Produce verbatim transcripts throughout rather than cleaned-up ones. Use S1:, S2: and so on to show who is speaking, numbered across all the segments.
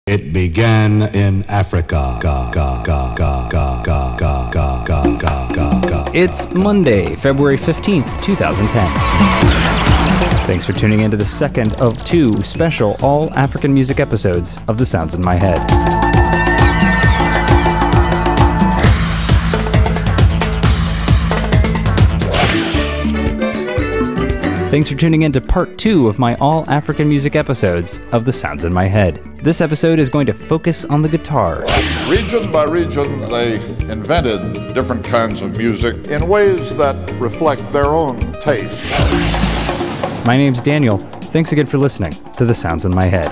S1: It began in Africa. Ga, ga, ga, ga, ga, ga, ga, ga, ga, ga, ga, ga.
S2: It's Monday, February fifteenth, twenty ten. Thanks for tuning in to the second of two special all-African music episodes of The Sounds in My Head. Thanks for tuning in to part two of my all-African music episodes of The Sounds in My Head. This episode is going to focus on the guitar.
S3: Region by region, they invented different kinds of music in ways that reflect their own taste.
S2: My name's Daniel. Thanks again for listening to The Sounds in My Head.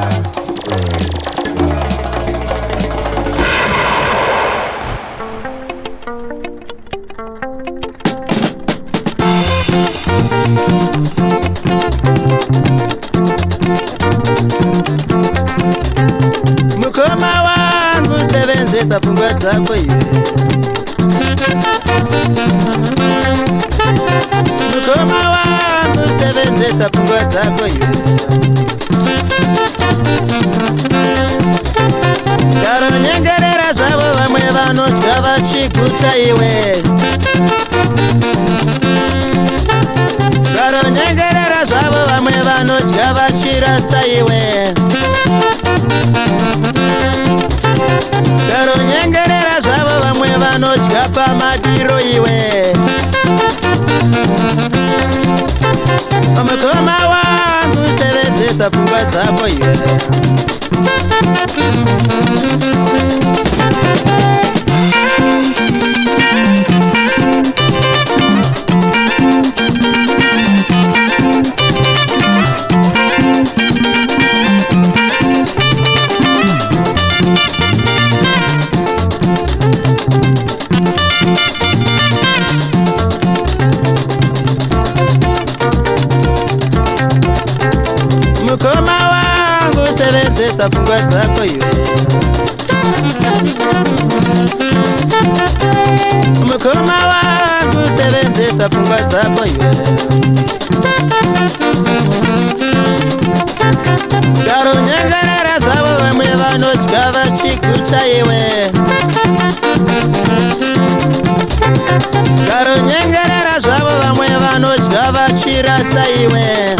S4: Mukoma wangu sebenzesa pungwa zako iwe. Mukoma wangu sebenzesa pungwa zako iwe. Karo nyengerera zvavo vamwe vanotya vachiguta iwe. Karo nyengerera zvavo vamwe vanotya vachirasa iwe. Karo nyengerera zvavo vamwe vanotya pamadiro iwe. Mukoma wangu sebenzesa pfungwa dzako iwe. Mukoma wangu sebenzesa pfungwa dzako iwe. Mukoma wangu sebenzesa pfungwa dzako iwe. Karo nyengerera zvavo vamwe vanotya vachiguta iwe. Karo nyengerera zvavo vamwe vanotya vachirasa iwe.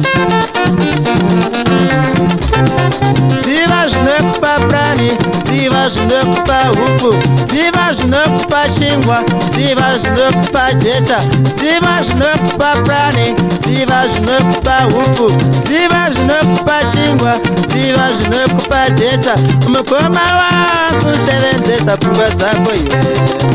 S4: Ziva zvinokupa prani, ziva zvinokupa huku, ziva zvinokupa chingwa, ziva zvinokupa jecha, ziva zvinokupa prani, ziva zvinokupa huku, ziva zvinokupa chingwa, ziva zvinokupa jecha. Mukoma wangu sebenzesa pfungwa dzako iwe.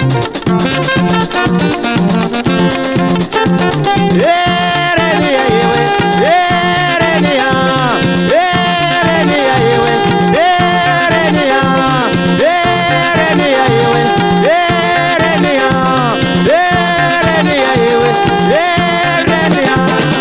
S4: Erenia iwe, erenia, erenia iwe, erenia, erenia iwe, erenia, erenia iwe, erenia.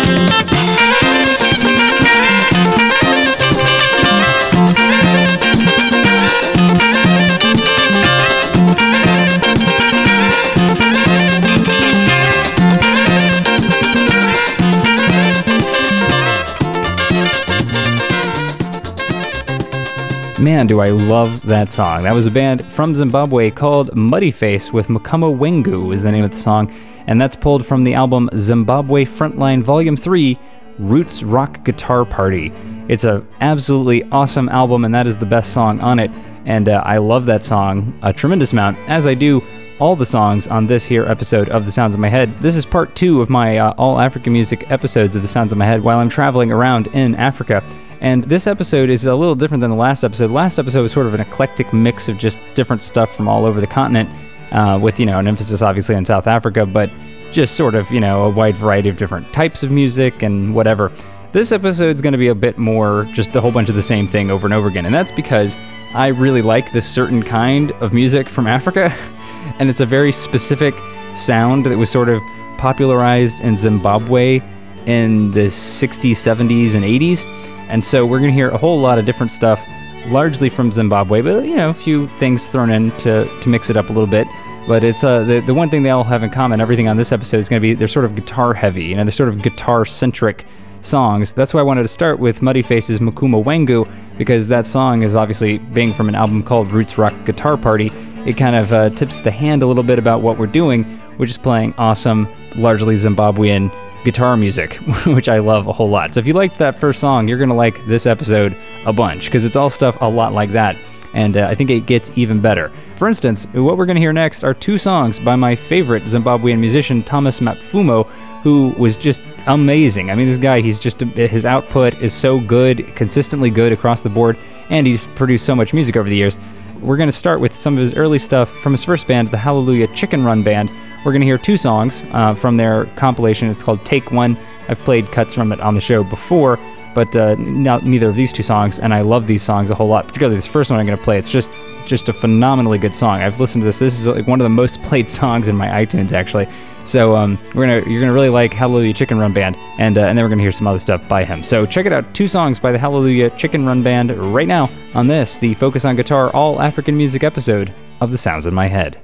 S2: Man, do I love that song. That was a band from Zimbabwe called Muddy Face with Mukama Wengu is the name of the song, and that's pulled from the album Zimbabwe Frontline Volume three, Roots Rock Guitar Party. It's an absolutely awesome album, and that is the best song on it, and uh, I love that song a tremendous amount, as I do all the songs on this here episode of The Sounds in My Head. This is part two of my uh, all-African music episodes of The Sounds in My Head while I'm traveling around in Africa. And this episode is a little different than the last episode. The last episode was sort of an eclectic mix of just different stuff from all over the continent, uh, with, you know, an emphasis obviously on South Africa, but just sort of, you know, a wide variety of different types of music and whatever. This episode's going to be a bit more just a whole bunch of the same thing over and over again, and that's because I really like this certain kind of music from Africa, and it's a very specific sound that was sort of popularized in Zimbabwe in the sixties, seventies, and eighties. And so we're going to hear a whole lot of different stuff, largely from Zimbabwe, but, you know, a few things thrown in to, to mix it up a little bit. But it's uh, the, the one thing they all have in common, everything on this episode is going to be, they're sort of guitar heavy, you know, they're sort of guitar-centric songs. That's why I wanted to start with Muddy Face's Mukama Wengu, because that song is obviously being from an album called Roots Rock Guitar Party. It kind of uh, tips the hand a little bit about what we're doing, which is playing awesome, largely Zimbabwean guitar music, which I love a whole lot. So if you liked that first song, you're going to like this episode a bunch, because it's all stuff a lot like that, and uh, I think it gets even better. For instance, what we're going to hear next are two songs by my favorite Zimbabwean musician, Thomas Mapfumo, who was just amazing. I mean, this guy, he's just, his output is so good, consistently good across the board, and he's produced so much music over the years. We're going to start with some of his early stuff from his first band, the Hallelujah Chicken Run Band. We're going to hear two songs uh, from their compilation. It's called Take One. I've played cuts from it on the show before, but uh, not, neither of these two songs, and I love these songs a whole lot, particularly this first one I'm going to play. It's just just a phenomenally good song. I've listened to this. This is like one of the most played songs in my iTunes, actually. So um, we're gonna you're gonna really like Hallelujah Chicken Run Band, and uh, and then we're gonna hear some other stuff by him. So check it out. Two songs by the Hallelujah Chicken Run Band right now on this, the Focus on Guitar All African Music episode of The Sounds in My Head.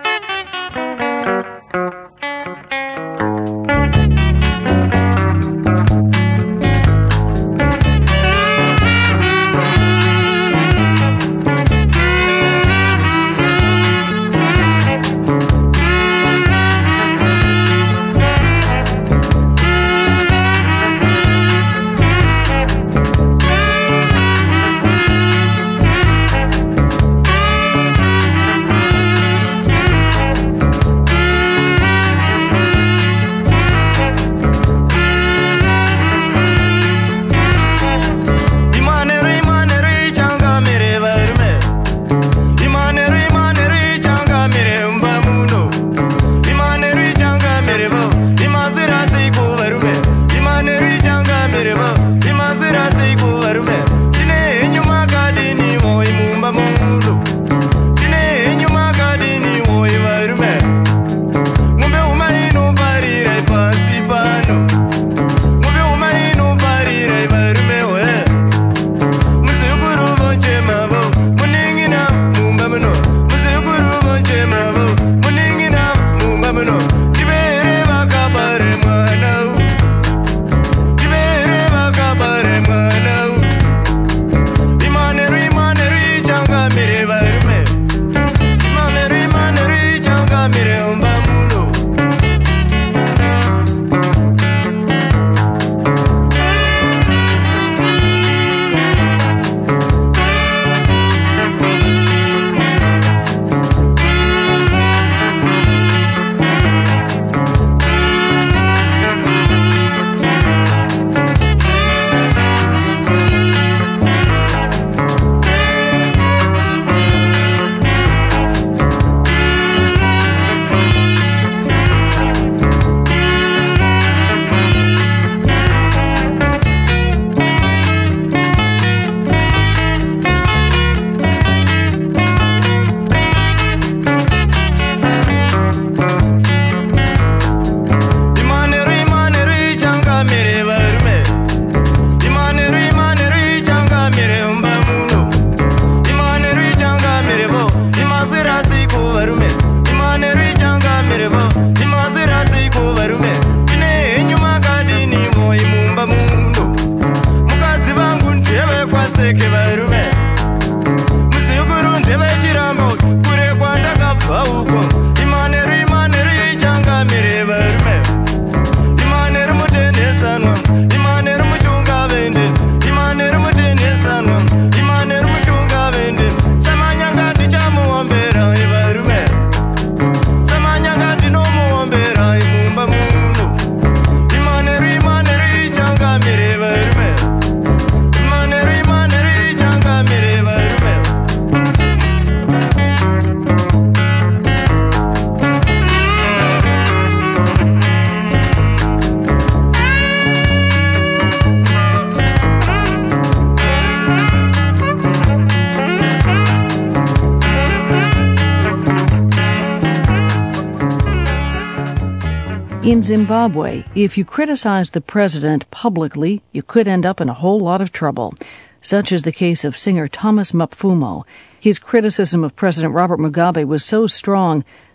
S5: In Zimbabwe, if you criticize the president publicly, you could end up in a whole lot of trouble. Such is the case of singer Thomas Mapfumo. His criticism of President Robert Mugabe was so strong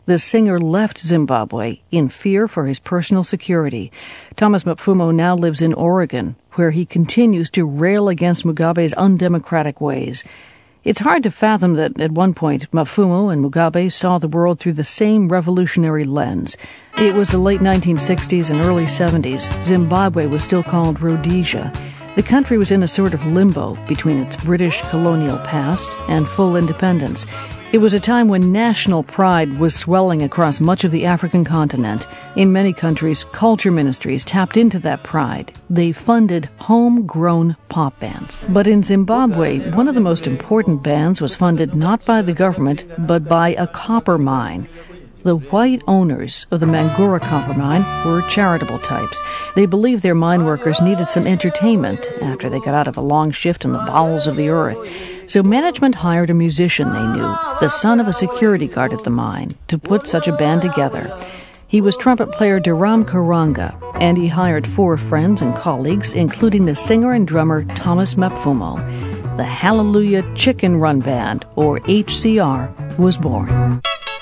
S5: the singer left Zimbabwe in fear for his personal security. Thomas Mapfumo now lives in Oregon, where he continues to rail against Mugabe's undemocratic ways. It's hard to fathom that at one point Mapfumo and Mugabe saw the world through the same revolutionary lens. It was the late nineteen sixties and early seventies. Zimbabwe was still called Rhodesia. The country was in a sort of limbo between its British colonial past and full independence. It was a time when national pride was swelling across much of the African continent. In many countries, culture ministries tapped into that pride. They funded homegrown pop bands. But in Zimbabwe, one of the most important bands was funded not by the government, but by a copper mine. The white owners of the Mangura copper mine were charitable types. They believed their mine workers needed some entertainment after they got out of a long shift in the bowels of the earth. So management hired a musician they knew, the son of a security guard at the mine, to put such a band together. He was trumpet player Deram Karanga, and he hired four friends and colleagues, including the singer and drummer Thomas Mapfumo. The Hallelujah Chicken Run Band, or H C R, was born.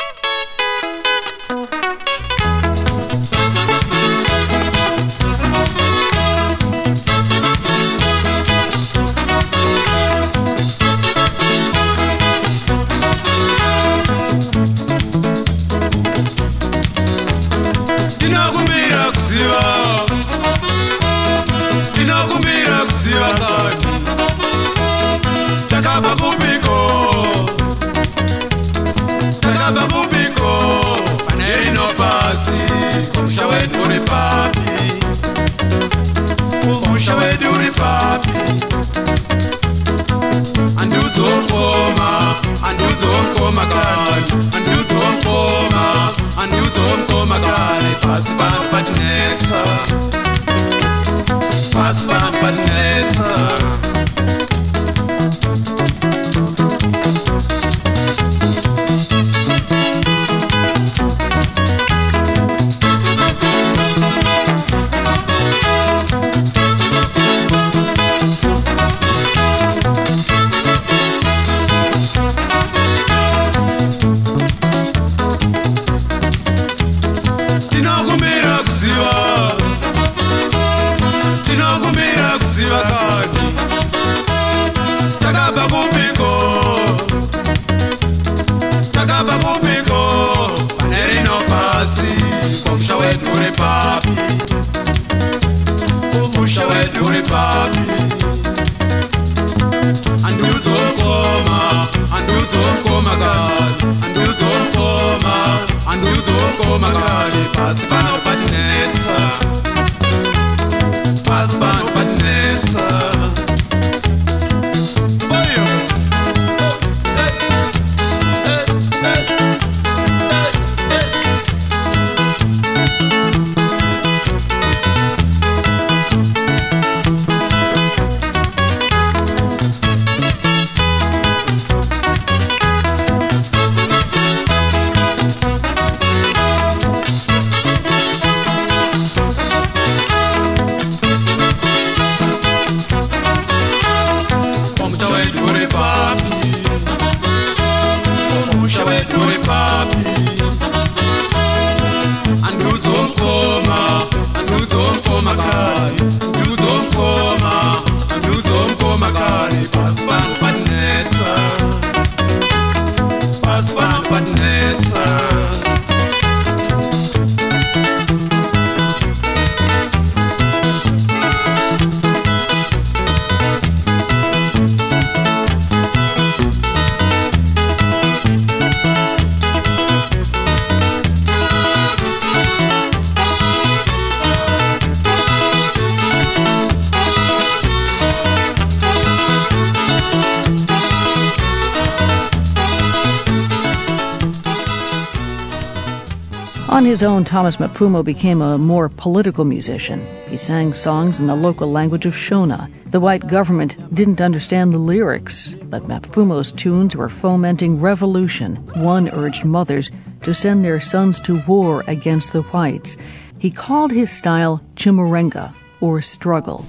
S5: On his own, Thomas Mapfumo became a more political musician. He sang songs in the local language of Shona. The white government didn't understand the lyrics, but Mapfumo's tunes were fomenting revolution. One urged mothers to send their sons to war against the whites. He called his style chimurenga, or struggle.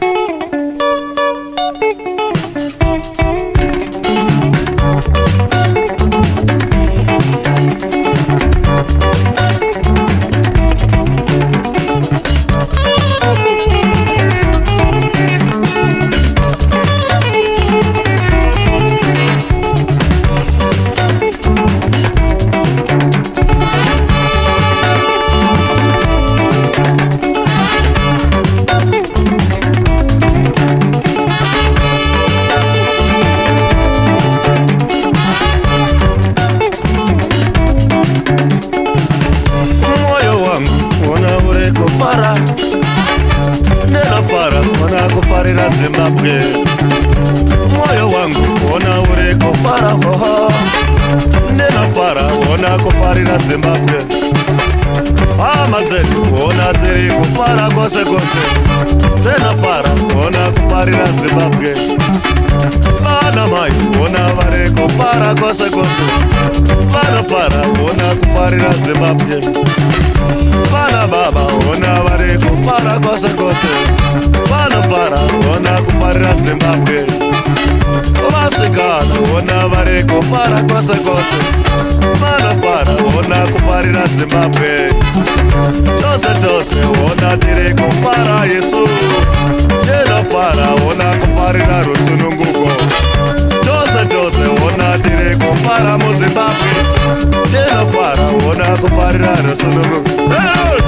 S6: kufara hoho ndinofara kuona kufarira Zimbabwe hama dzedu kuona dziri kufara kose kose dzinofara kuona kufarira Zimbabwe vana mai kuona vari kufara kose kose vanofara kuona kufarira Zimbabwe vana baba kuona vari kufara kose kose vanofara kuona kufarira Zimbabwe vasikana kuona vari kufara kose kose vanofara kuona kufarira Zimbabwe tose tose kuona tiri kufara Yesu tinofara kuona kufarira rusununguko tose tose kuona tiri kufara muZimbabwe tinofara kuona kufarira rusununguko hey!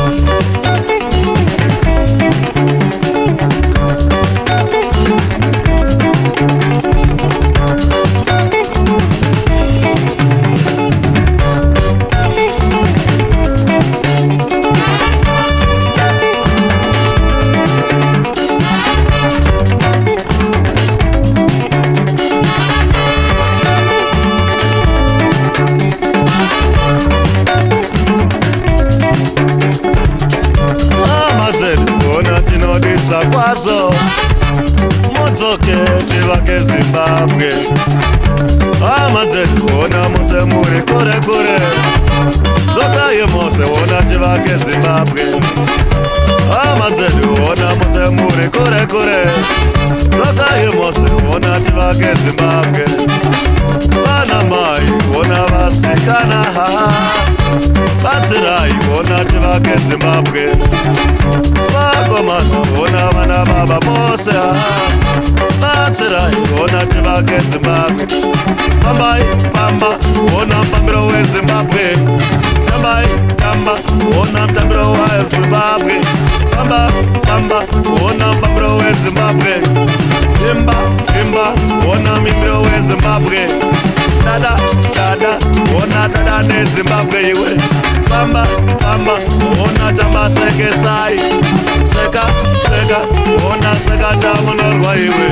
S6: kwazo mudzoke tivake Zimbabwe hama dzedu ona mose muri kure kure dzokai mose ona tivake Zimbabwe hama dzedu ona mose muri kure kure dzokai mose ona tivake Zimbabwe vana mai ona vasikana batsirai ona tivake Zimbabwe vakomana ona vana baba vose batsirai ona tivake Zimbabwe fambai famba ona mutambiro weZimbabwe fambai famba ona mutambiro weZimbabwe famba famba ona mutambiro weZimbabwe imba imba ona mutambiro weZimbabwe dada dada ona dada neZimbabwe iwe famba famba ona tamba sekesai seka seka ona seka chamunorwa iwe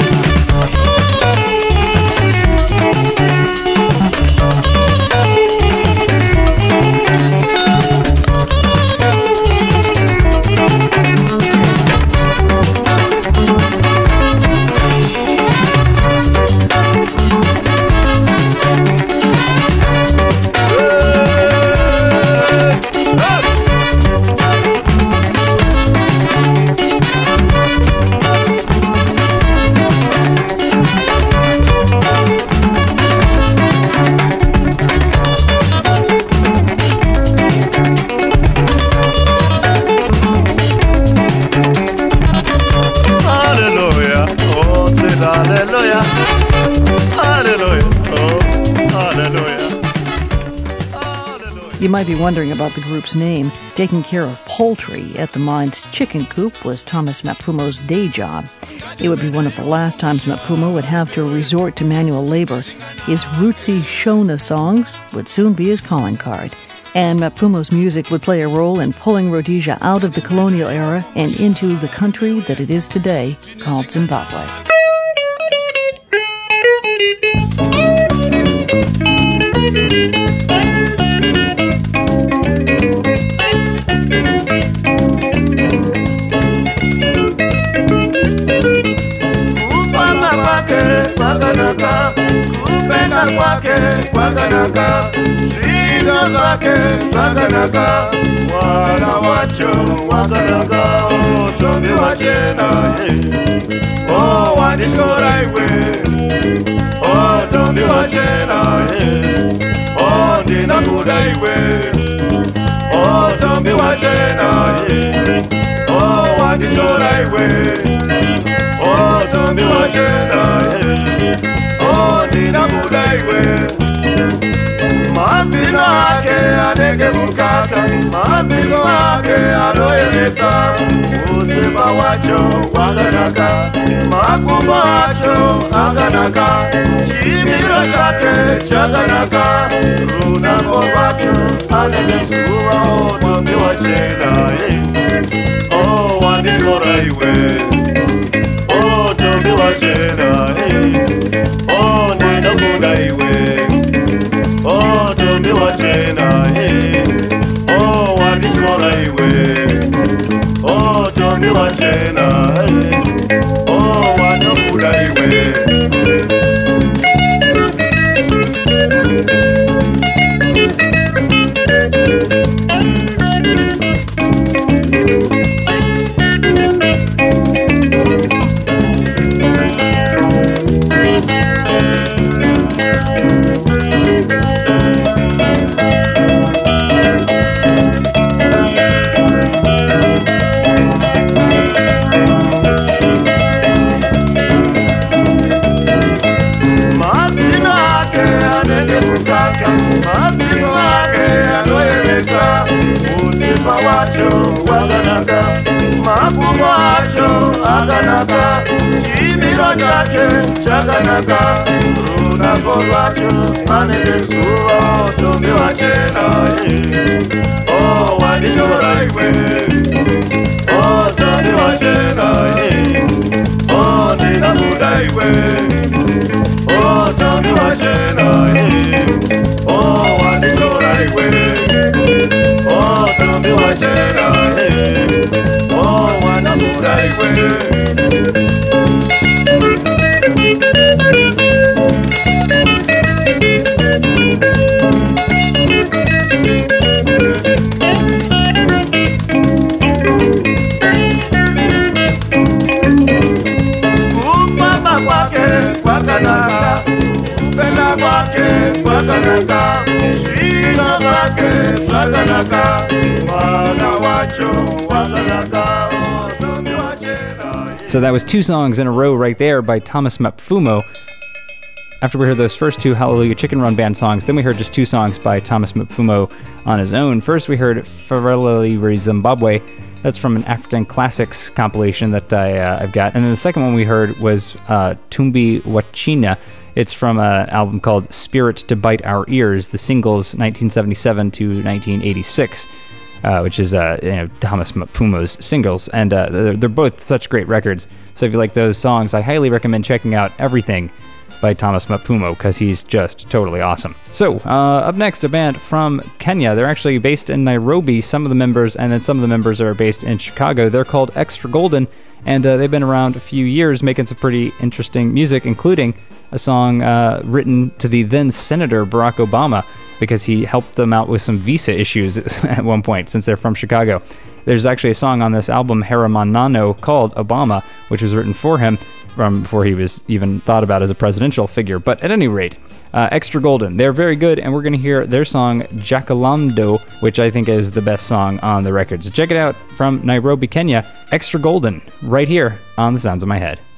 S5: You might be wondering about the group's name. Taking care of poultry at the mine's chicken coop was Thomas Mapfumo's day job. It would be one of the last times Mapfumo would have to resort to manual labor. His rootsy Shona songs would soon be his calling card. And Mapfumo's music would play a role in pulling Rhodesia out of the colonial era and into the country that it is today, called Zimbabwe.
S6: Kwakanaka, kupenda kwake kwakanaka, zvino zvake zvakanaka, mwana wacho wakanaka, utombi wachena, oh wandishora iwe, oh utombi wachena, oh ndinakuda iwe, oh utombi wachena, oh wandishora iwe, oh utombi wachena, oh ndinakuda iwe. Mazino ake anenge mukaka, mazino ake anoyevedza, mutsipa wacho wakanaka, makumbo acho akanaka, chimiro chake chakanaka, runako rwacho anenge zuva, oh utombi wachena, oh wanditora iwe, oh utombi wachena, oh ndinakuda iwe. Chakanaka, chimiro chake chakanaka, runako rwacho anesuwa otombi wachena. Oh, wandichora iwe, oh, tombi wachena. Oh, ndinakuda iwe, oh, tombi wachena. Oh, wandichora iwe, oh, tombi wachena. Oh, wanakura iwe. Kupamba kwake kwakanaka, kupenda kwake kwakanaka, shino kwake kwakanaka, mwana wacho wakanaka.
S2: So that was two songs in a row right there by Thomas Mapfumo. After we heard those first two Hallelujah Chicken Run Band songs, then we heard just two songs by Thomas Mapfumo on his own. First we heard Farelli Zimbabwe. That's from an African Classics compilation that I, uh, I've got. And then the second one we heard was uh, Tumbi Wachina. It's from an album called Spirit to Bite Our Ears, the singles nineteen seventy-seven to nineteen eighty-six. Uh, which is uh, you know, Thomas Mapfumo's singles, and uh, they're, they're both such great records. So if you like those songs, I highly recommend checking out everything by Thomas Mapfumo, because he's just totally awesome. So uh, up next, a band from Kenya. They're actually based in Nairobi, some of the members, and then some of the members are based in Chicago. They're called Extra Golden, and uh, they've been around a few years making some pretty interesting music, including a song uh, written to the then Senator Barack Obama, because he helped them out with some visa issues at one point, since they're from Chicago. There's actually a song on this album, Haramanano, called Obama, which was written for him from before he was even thought about as a presidential figure. But at any rate, uh, Extra Golden, they're very good, and we're going to hear their song, Jakalamdo, which I think is the best song on the record. So check it out from Nairobi, Kenya, Extra Golden, right here on The Sounds of My Head.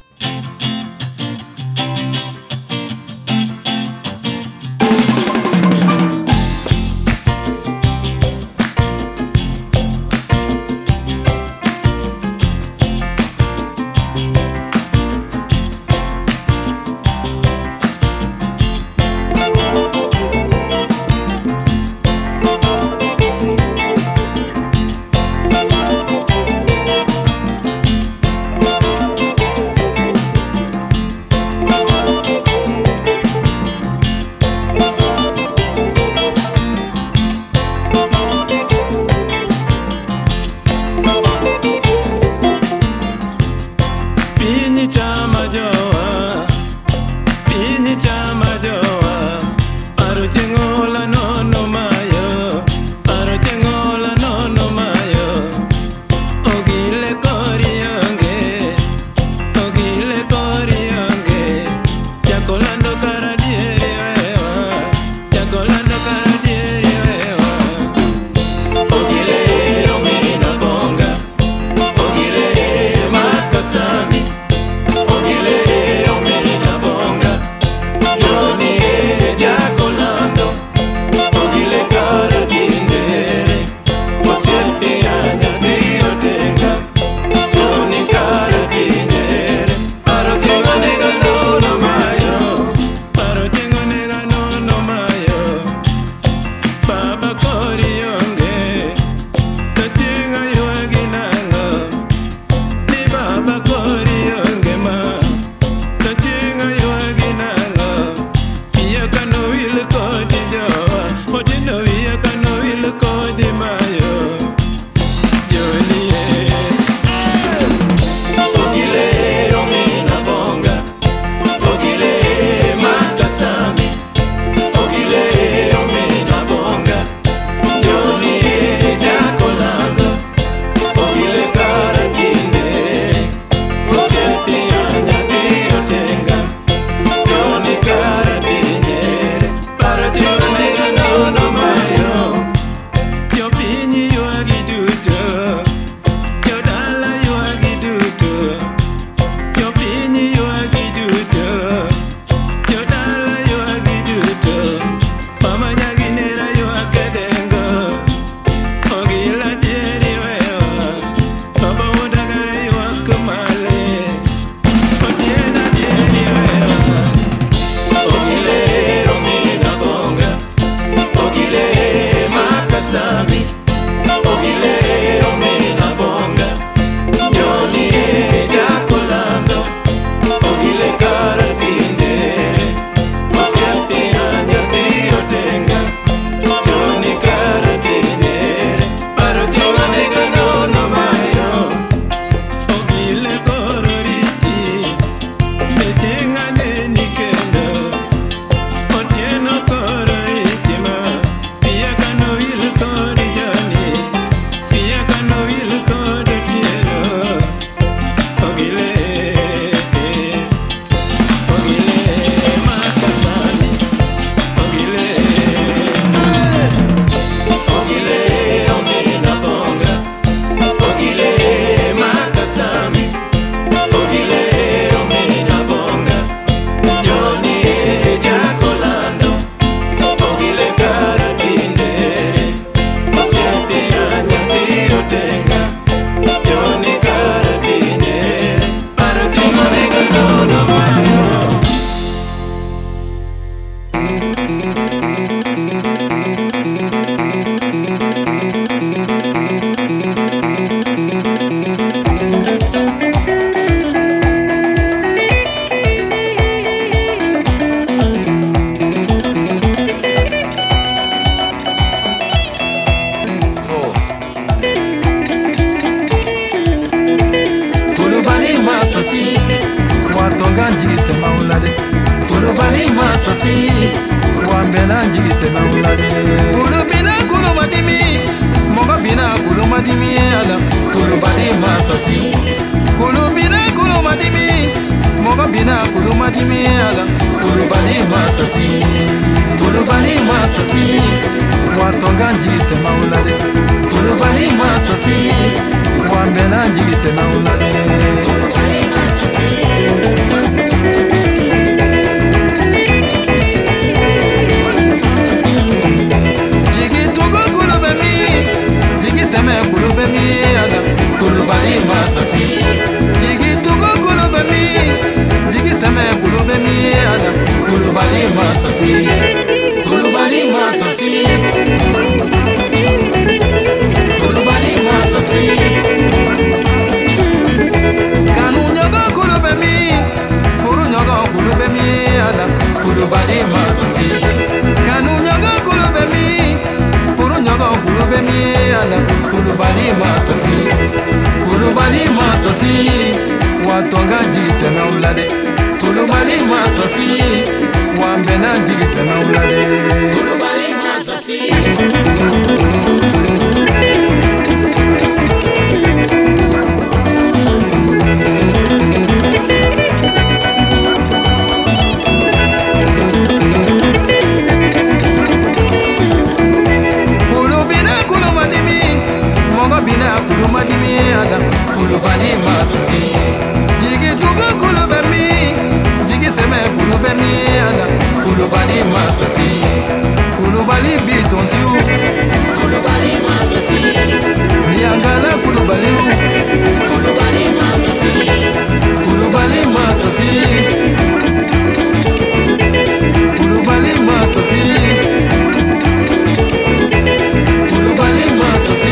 S7: wambena njigise na ulale kulu bina kulu madimi moga bina kulu madimi ala kulu bali masasi kulu bina kulu madimi moga bina kulu madimi ala kulu bali masasi kulu bali masasi watonga njigise na ulale kulu bali masasi wambena njigise na ulale kulu bali masasi seme kulube mi ala kulubali masasi jigi tugo kulube mi jigi seme kulube mi ala kulubali masasi kulubali masasi kulubali masasi kanu nyogo kulube mi furu nyogo kulube mi ala kulubali masasi kanu nyogo kulube mi nyogo kulube mi ala kulubali masasi kulubali masasi watonga jigise na ulale kulubali masasi wambena jigise na ulale kulubali masasi kulubali masasi jigi tugo kulube mi jigi seme kulube mi ala kulubali masasi kulubali bitonsiu kulubali masasi niangala kulubali kulubali masasi kulubali masasi kulubali masasi kulubali masasi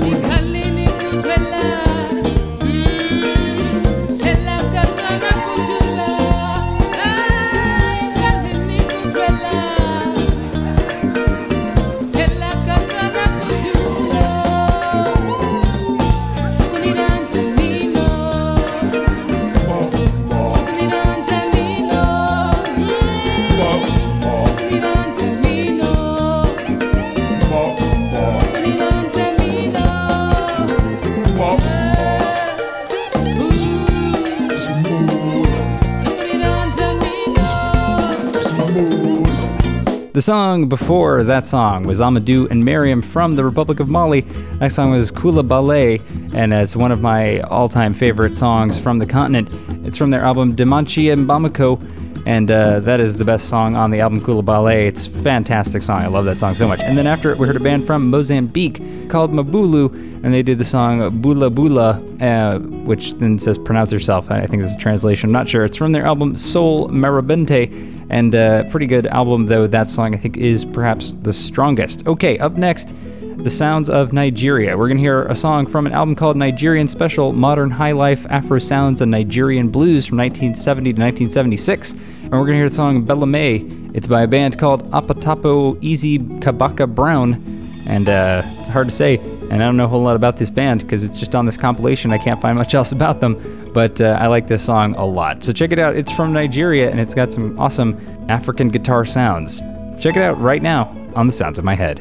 S2: The song before that song was Amadou and Mariam from the Republic of Mali. That song was Kula Ballet, and it's one of my all-time favorite songs from the continent. It's from their album Dimanche and Bamako, and uh, that is the best song on the album Kula Ballet. It's a fantastic song. I love that song so much. And then after it, we heard a band from Mozambique called Mabulu, and they did the song Bula Bula, uh, which then says pronounce yourself. I think it's a translation. I'm not sure. It's from their album Soul Marabente. And a uh, pretty good album, though that song I think is perhaps the strongest. Okay, up next, the sounds of Nigeria. We're going to hear a song from an album called Nigerian Special, Modern High Life, Afro Sounds, and Nigerian Blues from nineteen seventy to nineteen seventy-six. And we're going to hear the song Belame. It's by a band called Apatapo Easy Kabaka Brown. And uh, it's hard to say, and I don't know a whole lot about this band because it's just on this compilation. I can't find much else about them, but uh, I like this song a lot. So check it out. It's from Nigeria, and it's got some awesome African guitar sounds. Check it out right now on The Sounds of My Head.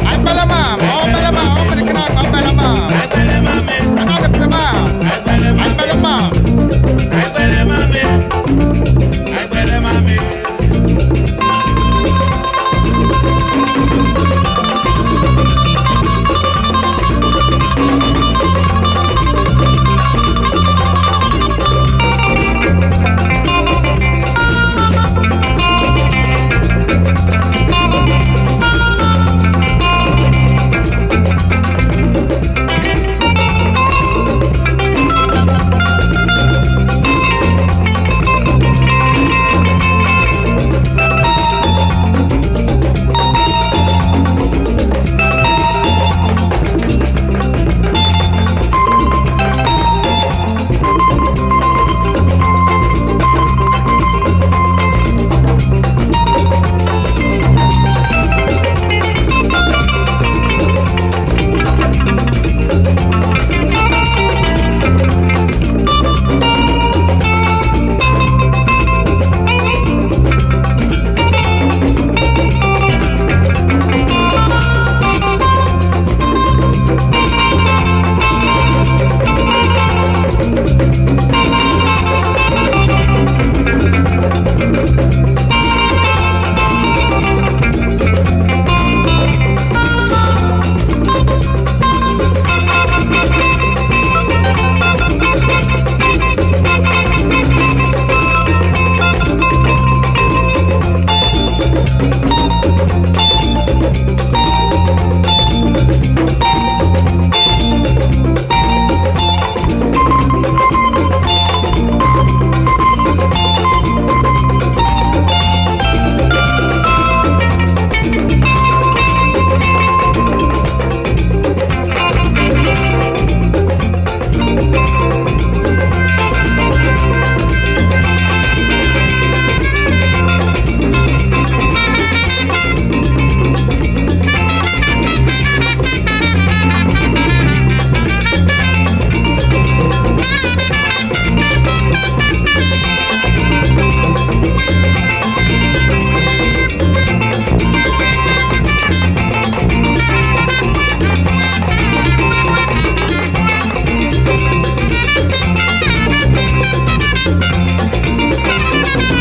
S8: I'm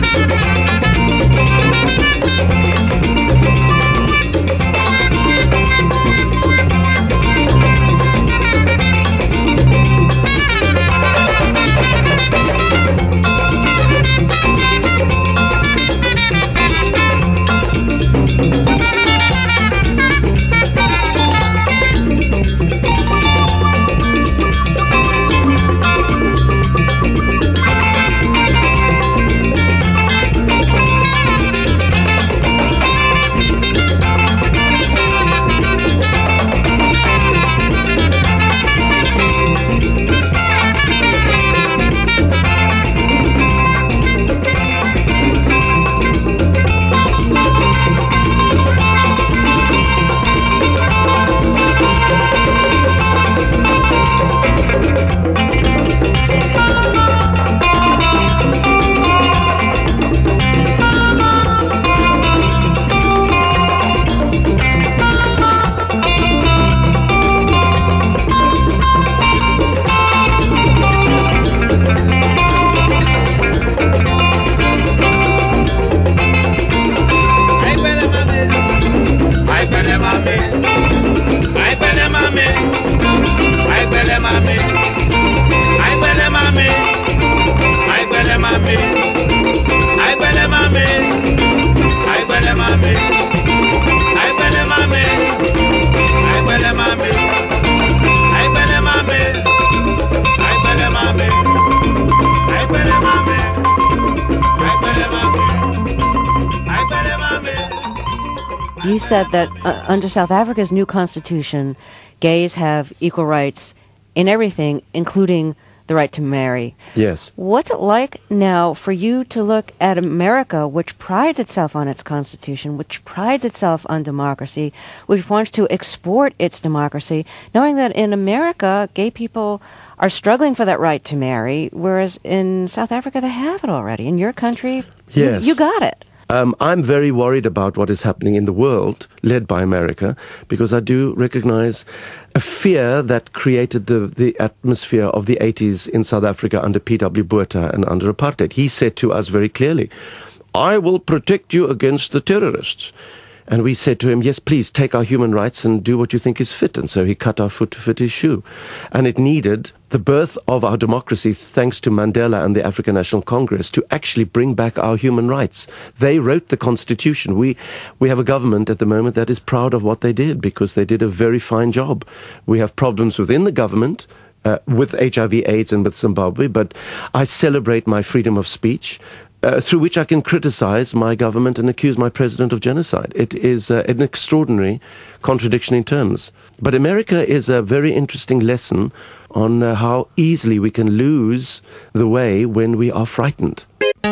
S8: You said that uh, under South Africa's new constitution, gays have equal rights in everything, including the right to marry.
S9: Yes.
S8: What's it like now for you to look at America, which prides itself on its constitution, which prides itself on democracy, which wants to export its democracy, knowing that in America, gay people are struggling for that right to marry, whereas in South Africa, they have it already. In your country,
S9: yes.
S8: you, you got it.
S9: Um, I'm very worried about what is happening in the world, led by America, because I do recognize a fear that created the, the atmosphere of the eighties in South Africa under P W Botha and under apartheid. He said to us very clearly, I will protect you against the terrorists. And we said to him, yes, please take our human rights and do what you think is fit. And so he cut our foot to fit his shoe. And it needed the birth of our democracy, thanks to Mandela and the African National Congress, to actually bring back our human rights. They wrote the Constitution. We, we have a government at the moment that is proud of what they did, because they did a very fine job. We have problems within the government, uh, with H I V AIDS and with Zimbabwe, but I celebrate my freedom of speech, Uh, through which I can criticize my government and accuse my president of genocide. It is uh, an extraordinary contradiction in terms. But America is a very interesting lesson on uh, how easily we can lose the way when we are frightened.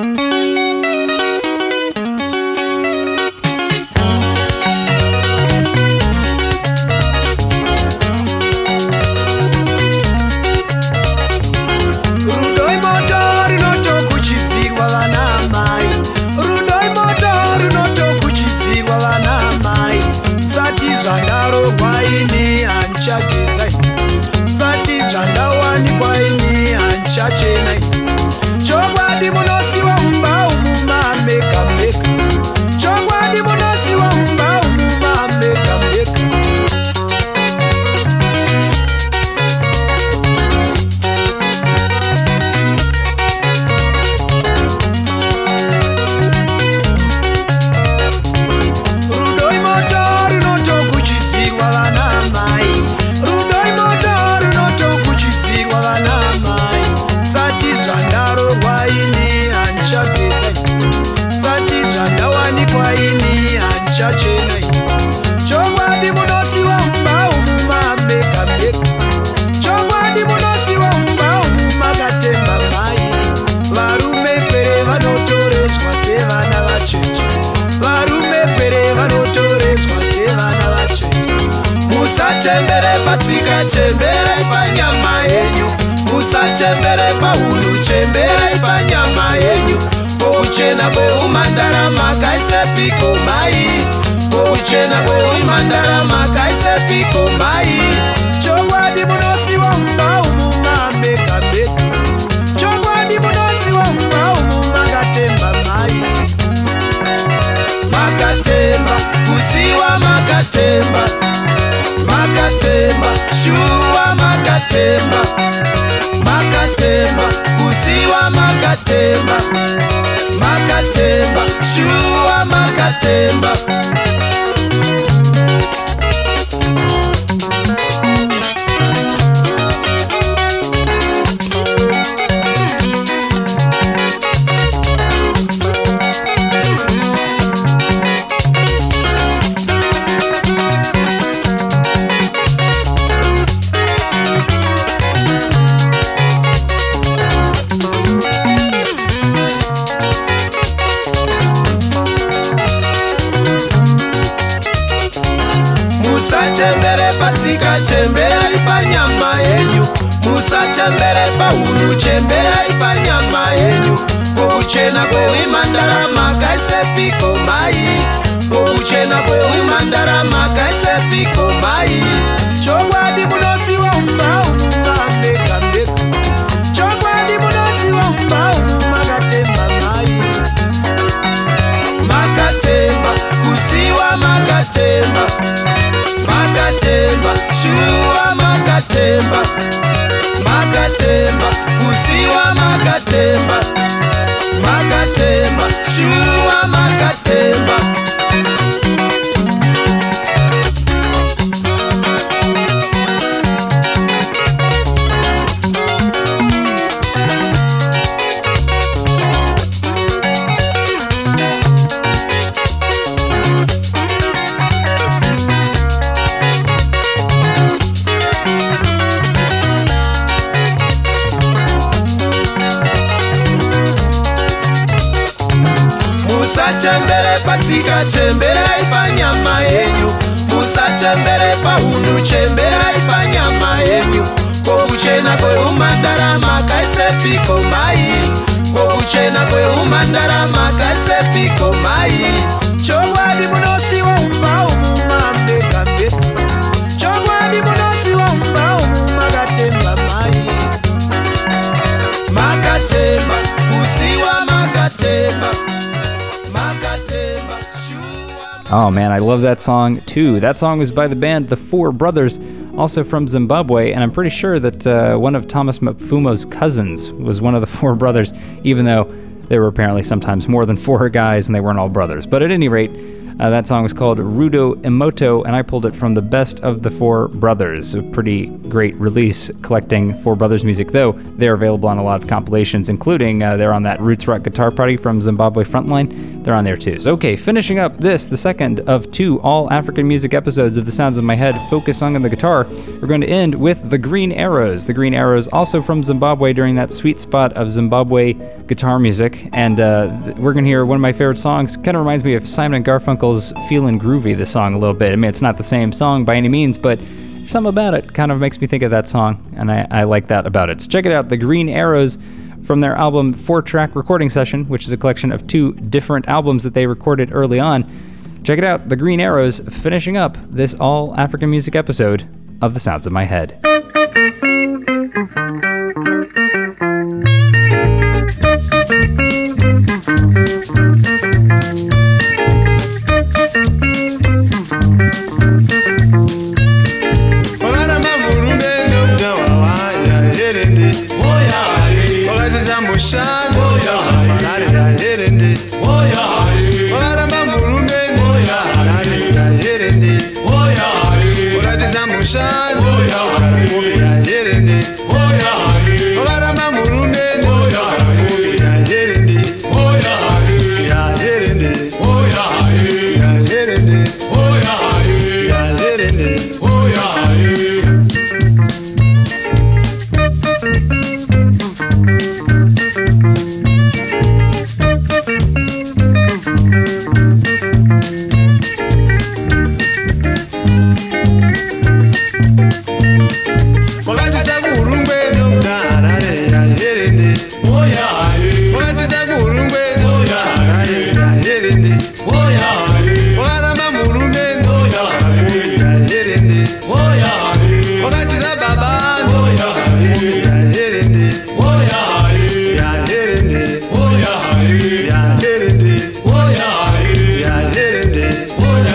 S4: Chemberai panyama yenyu, musachemberai paunhu, chemberai panyama yenyu. Kuchena kweumandara makaise piko mai, kuchena kweumandara makaise piko mai. Chokwadi munosiwa mumba umu mameka meka, chokwadi munosiwa mumba umu makatemba mai.
S7: makatemba makatemba kusiwa makatemba makatemba shuwa makatemba musachembere patsika chemberai panyama yenyu musachembere paunhu chemberai panyama yenyu kuchena kweuimandarama kaisepiko mai kuchena kweuimandarama kaisepiko mai chokwadi munosiwa umbau mumambekambeka chokwadi munosiwa umbau mumakatemba mai makatemba kusiwa makatemba makatemba shuwa makatemba makatemba kusiwa makatemba makatemba shuwa makatemba musachembere patsika chemberai panyama yenyu musachembere paunhu chemberai panyama yenyu kouchena kweumandarama kaisepiko mai kouchena kweumandarama kaisepiko mai chokwadi munosiwa umbau mumambekambeka chokwadi munosiwa umbau mumakatemba mai makatemba kusiwa makatemba.
S2: Oh man, I love that song too. That song was by the band The Four Brothers, also from Zimbabwe, and I'm pretty sure that uh, one of Thomas Mapfumo's cousins was one of the Four Brothers, even though there were apparently sometimes more than four guys and they weren't all brothers. But at any rate, uh, that song was called Rudo Emoto, and I pulled it from the Best of the Four Brothers, a pretty great release collecting Four Brothers music, though they're available on a lot of compilations, including uh, they're on that Roots Rock Guitar Party from Zimbabwe Frontline. They're on there too. So, okay, finishing up this, the second of two all-African music episodes of The Sounds of My Head, Focus Song on the Guitar, we're going to end with The Green Arrows. The Green Arrows, also from Zimbabwe during that sweet spot of Zimbabwe guitar music, and uh, we're going to hear one of my favorite songs. Kind of reminds me of Simon and Garfunkel's Feelin' Groovy, this song, a little bit. I mean, it's not the same song by any means, but something about it kind of makes me think of that song, and I, I like that about it. So check it out, The Green Arrows, from their album four-track recording session, which is a collection of two different albums that they recorded early on. Check it out, The Green Arrows, finishing up this all-African music episode of The Sounds of My Head.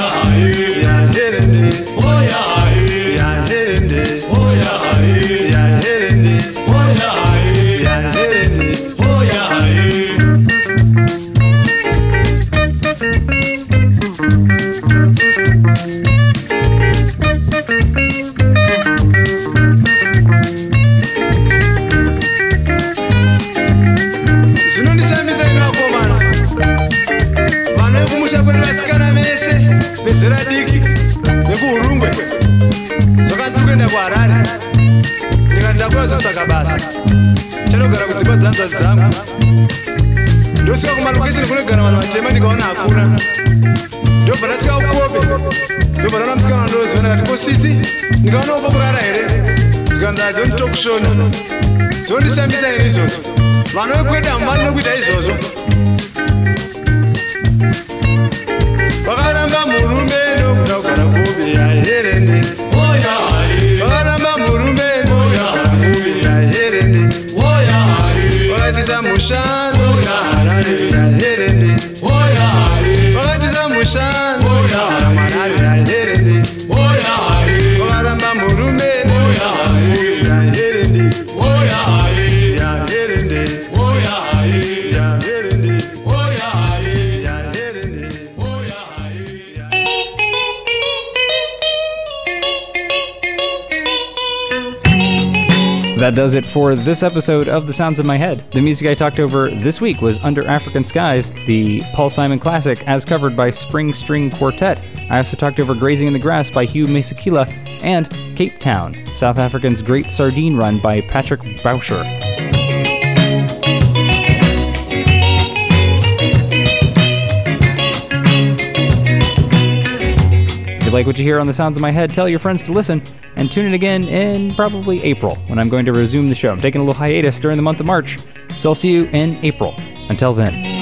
S7: Yeah. ndoshamisa ino vakomana vano vekumusha kwedu vasikana vese vezera diki vekuurungwe zvakanzi kuenda kuharare ndikati ndakuya zotsvaka basa chanogara kudzimba dzanzvadzi dzangu ndosvika kumalokesheni kunogara vanhu vatema ndikaona hakuna ndobva ndasvika kukope ndobva ndaona musikana ndoziva ndikati kosisi ndikaona upo kurara here zikanza dzonitokushona zondishambisa here izvozvo vano vekwedu hambani nokuita izvozvo vakaramba murume nokuda kugara kobe yaherende vakaramba murume nokuda kugara kobe yaherende vakatisa mushando yaharare yaherende vakatisa mushando yamarare yaherende vakaramba murume nokuda kugara kobe yaherende yaherende
S2: That does it for this episode of The Sounds of My Head. The music I talked over this week was Under African Skies, the Paul Simon classic, as covered by Spring String Quartet. I also talked over Grazing in the Grass by Hugh Masekela, and Cape Town, South Africa's Great Sardine Run by Patrick Boucher. If you like what you hear on The Sounds of My Head, tell your friends to listen, and tune in again in probably April, when I'm going to resume the show. I'm taking a little hiatus during the month of March, so I'll see you in April. Until then.